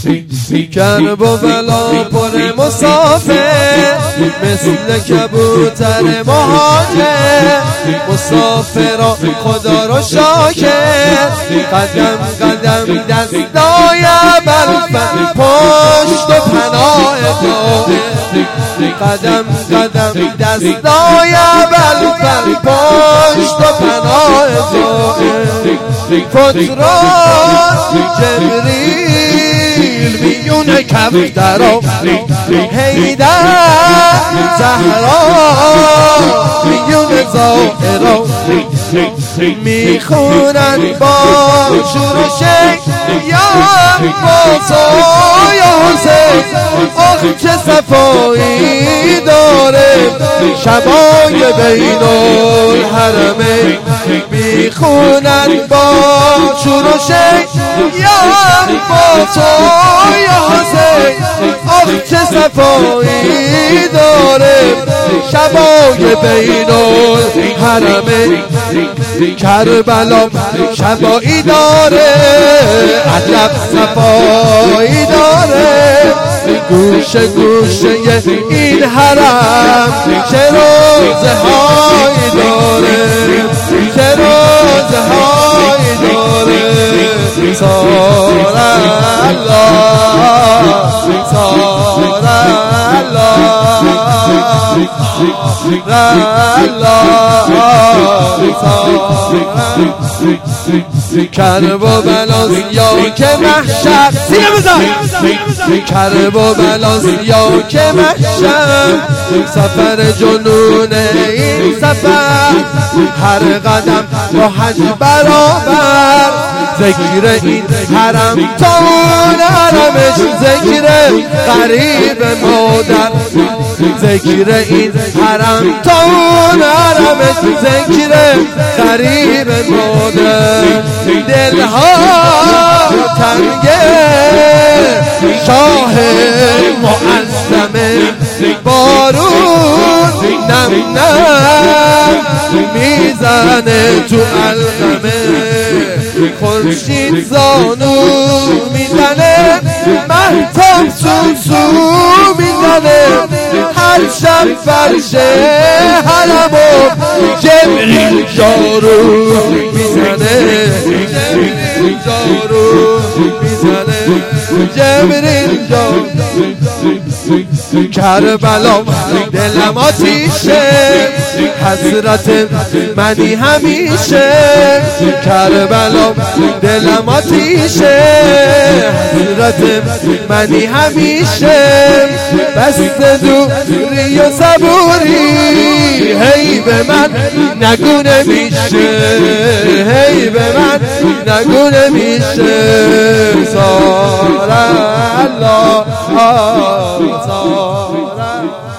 کرب و بلا پر مسافر مثل کبوتر مهاجر مسافرا خدا رو شاکر قدم قدم دستای بلفن پشت و پناه قدم قدم دستای بلفن پشت و پناه فتران جبریل میون کفترا حیدر زهرا میون زائرا میخونن با شور و شک یا باسا یا حسین آخ چه صفایی داره شبای بین الحرمین میخونن با شور و شک یا باسا یا حسین آخ چه صفایی داره شبای بین الحرمین کربلا شبایی داره عجب صفایی داره گوشه گوشه این حرم چه روزهایی داره چه روزهایی داره سار الله سار کرب و بلا یا که محشر سینه بزن کرب و بلا یا که محشر سفر جنون این سفر هر قدم با حج برابر ذکر این حرم تا اون حرمش ذکر غریب مادر ذکر این حرم تا اون حرمش ذکر غریب مادر دلها تنگه شاه معظمه بارون نم نم میزنه تو علقمه خورشید زانو میزنه مهتاب سوسو میزنه هر شب فرش حرمو جبریل جارو میزنه جبریل جارو میزنه جبریل جارو کربلا دلم آتیشه حسرت منی همیشه کربلا دلم آتیشه حسرت منی همیشه بست دوری و صبوری هی به من نگو نمیشه هی به من نگو نمیشه سار الله سار